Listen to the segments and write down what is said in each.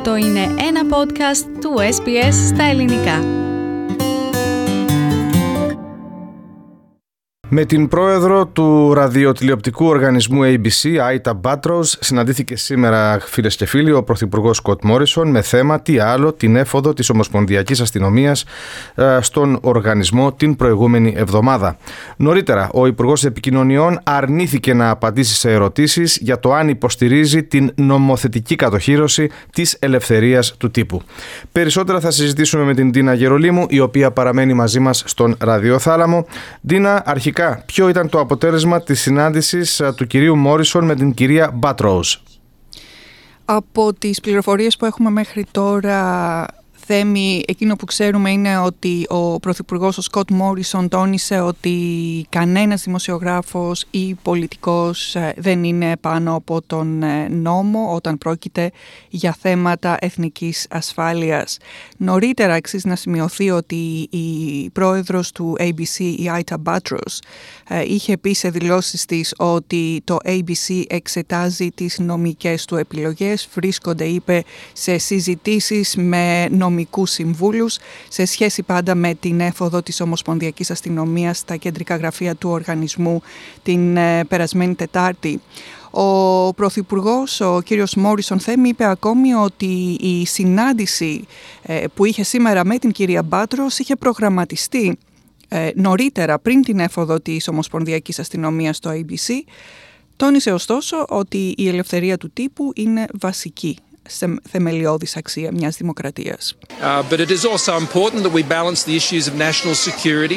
Αυτό είναι ένα podcast του SBS στα ελληνικά. Με την πρόεδρο του ραδιοτηλεοπτικού οργανισμού ABC, Ita Buttrose, συναντήθηκε σήμερα, φίλες και φίλοι, ο πρωθυπουργός Σκοτ Μόρισον με θέμα τι άλλο την έφοδο της Ομοσπονδιακής Αστυνομίας στον οργανισμό την προηγούμενη εβδομάδα. Νωρίτερα, ο Υπουργός Επικοινωνιών αρνήθηκε να απαντήσει σε ερωτήσεις για το αν υποστηρίζει την νομοθετική κατοχύρωση της ελευθερίας του τύπου. Περισσότερα θα συζητήσουμε με την Ντίνα Γερολίμου, η οποία παραμένει μαζί μας στον ραδιοθάλαμο. Ντίνα, αρχικά, ποιο ήταν το αποτέλεσμα της συνάντησης του κυρίου Μόρισον με την κυρία Buttrose? Από τις πληροφορίες που έχουμε μέχρι τώρα, Θέμη, εκείνο που ξέρουμε είναι ότι ο Πρωθυπουργός, ο Σκοτ Μόρισον, τόνισε ότι κανένας δημοσιογράφος ή πολιτικός δεν είναι πάνω από τον νόμο όταν πρόκειται για θέματα εθνικής ασφάλειας. Νωρίτερα αξίζει να σημειωθεί ότι η πρόεδρος του ABC, η Ita Buttrose, είχε πει σε δηλώσεις της ότι το ABC εξετάζει τις νομικές του επιλογές, βρίσκονται, είπε, σε συζητήσεις με νομικούς συμβούλους σε σχέση πάντα με την έφοδο της Ομοσπονδιακής Αστυνομίας στα κεντρικά γραφεία του οργανισμού την περασμένη Τετάρτη. Ο Πρωθυπουργός, ο κύριος Μόρισον, Θέμη, είπε ακόμη ότι η συνάντηση που είχε σήμερα με την κυρία Buttrose είχε προγραμματιστεί νωρίτερα, πριν την έφοδο της Ομοσπονδιακής Αστυνομίας στο ABC. Τόνισε ωστόσο ότι η ελευθερία του τύπου είναι βασική σε θεμελιώδης αξία μιας δημοκρατίας. But it is also important that we balance the issues of national security,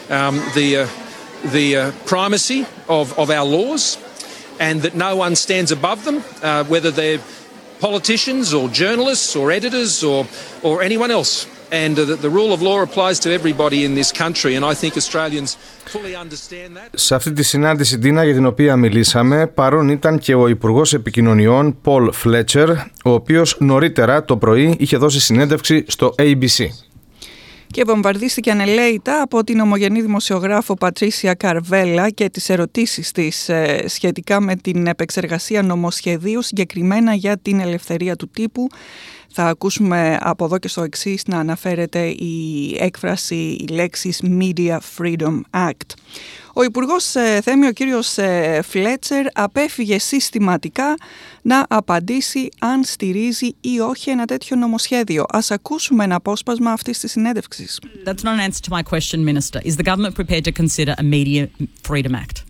the primacy of our laws, and that no one stands above them, whether they're politicians or journalists or editors or anyone else. And the rule of law applies to everybody in this country, and I think Australians fully understand that. Σε αυτή τη συνάντηση, Ντίνα, για την οποία μιλήσαμε, παρόν ήταν και ο Υπουργός Επικοινωνιών Paul Fletcher, ο οποίος νωρίτερα το πρωί είχε δώσει συνέντευξη στο ABC. Και βομβαρδίστηκε ανελαίητα από την ομογενή δημοσιογράφο Πατρίσια Καρβέλα και τις ερωτήσεις της σχετικά με την επεξεργασία νομοσχεδίου, συγκεκριμένα για την ελευθερία του τύπου. Θα ακούσουμε από εδώ και στο εξής να αναφέρεται η έκφραση, οι λέξεις Media Freedom Act. Ο Υπουργός Θέμη, ο κύριος Φλέτσερ, απέφυγε συστηματικά να απαντήσει αν στηρίζει ή όχι ένα τέτοιο νομοσχέδιο. Ας ακούσουμε ένα απόσπασμα αυτής της συνέντευξης. That's not an answer to my question, Minister. Is the government prepared to consider a Media Freedom Act?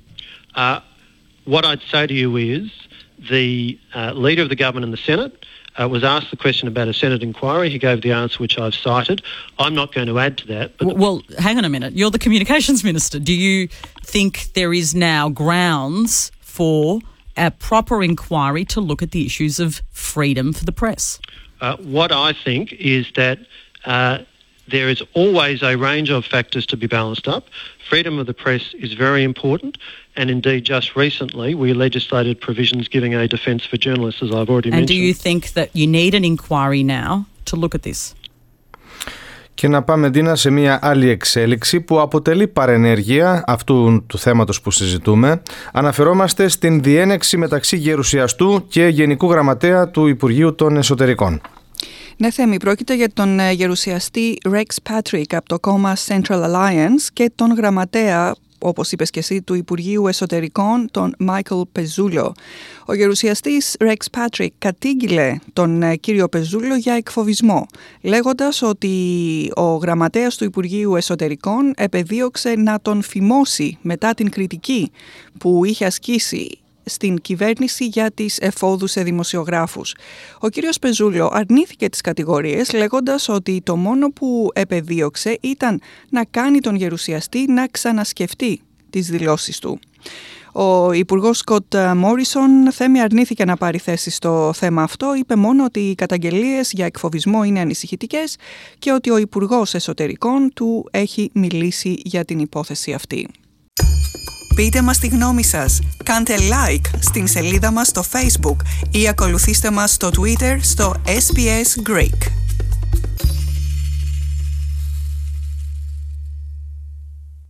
What I'd say to you is the leader of the government in the Senate was asked the question about a Senate inquiry. He gave the answer which I've cited. I'm not going to add to that. But well, hang on a minute. You're the Communications Minister. Do you think there is now grounds for a proper inquiry to look at the issues of freedom for the press? What I think is that there is always a range of factors to be balanced up. Freedom of the press is very important, and indeed just recently we legislated provisions giving a defence for journalists, as I've already mentioned. And do you think that you need an inquiry now to look at this? Και να πάμε, Ντίνα, σε μια άλλη εξέλιξη που αποτελεί παρενέργεια αυτού του θέματος που συζητούμε. Αναφερόμαστε στην διένεξη μεταξύ γερουσιαστού και Γενικού Γραμματέα του Υπουργείου των Εσωτερικών. Ναι, Θέμη, πρόκειται για τον γερουσιαστή Rex Patrick από το κόμμα Central Alliance και τον γραμματέα, όπως είπες και εσύ, του Υπουργείου Εσωτερικών, τον Michael Pezzullo. Ο γερουσιαστής Rex Patrick κατήγγειλε τον κύριο Pezzullo για εκφοβισμό, λέγοντας ότι ο γραμματέας του Υπουργείου Εσωτερικών επεδίωξε να τον φημώσει μετά την κριτική που είχε ασκήσει στην κυβέρνηση για τις εφόδους σε δημοσιογράφους. Ο κύριος Pezzullo αρνήθηκε τις κατηγορίες, λέγοντας ότι το μόνο που επεδίωξε ήταν να κάνει τον γερουσιαστή να ξανασκεφτεί τις δηλώσεις του. Ο Υπουργός Σκοτ Μόρισον, Θέμη, αρνήθηκε να πάρει θέση στο θέμα αυτό. Είπε μόνο ότι οι καταγγελίες για εκφοβισμό είναι ανησυχητικές και ότι ο Υπουργός Εσωτερικών του έχει μιλήσει για την υπόθεση αυτή. Πείτε μας τη γνώμη σας. Κάντε like στην σελίδα μας στο Facebook ή ακολουθήστε μας στο Twitter στο SBS Greek.